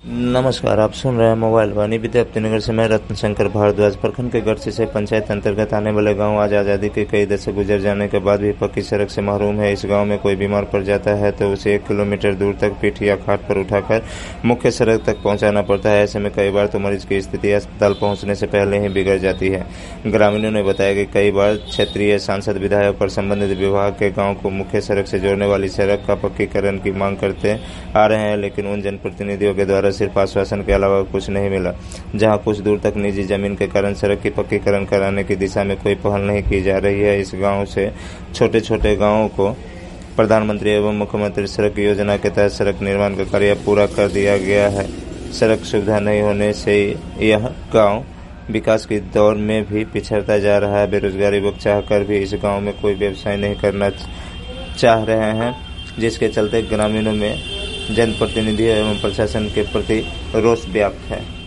नमस्कार, आप सुन रहे हैं मोबाइल वाणी विद्यापतिनगर से। मैं रत्न शंकर भारद्वाज। प्रखंड के गढ़सी से पंचायत अंतर्गत आने वाले गांव आज आज़ादी के कई दशक गुजर जाने के बाद भी पक्की सड़क से महरूम है। इस गांव में कोई बीमार पड़ जाता है तो उसे 1 किलोमीटर दूर तक पीठ या खाट पर उठाकर मुख्य सड़क तक पहुंचाना पड़ता है। ऐसे में कई बार तो मरीज की स्थिति अस्पताल पहुंचने से पहले ही बिगड़ जाती है। ग्रामीणों ने बताया कि कई बार क्षेत्रीय सांसद, विधायक और संबंधित विभाग के गाँव को मुख्य सड़क से जोड़ने वाली सड़क का पक्कीकरण की मांग करते आ रहे हैं, लेकिन उन जनप्रतिनिधियों के द्वारा सिर्फ आश्वासन के अलावा कुछ नहीं मिला। जहां कुछ दूर तक निजी जमीन के कारण सड़क की पक्कीकरण कराने की दिशा में कोई पहल नहीं की जा रही है। इस गांव से छोटे छोटे गांवों को प्रधानमंत्री एवं मुख्यमंत्री सड़क योजना के तहत सड़क निर्माण का कार्य पूरा कर दिया गया है। सड़क सुविधा नहीं होने से यह गांव विकास की दौड़ में भी पिछड़ता जा रहा है। बेरोजगारी युवक चाहकर भी इस गांव में कोई व्यवसाय नहीं करना चाह रहे हैं, जिसके चलते ग्रामीणों में जनप्रतिनिधियों एवं प्रशासन के प्रति रोष व्याप्त है।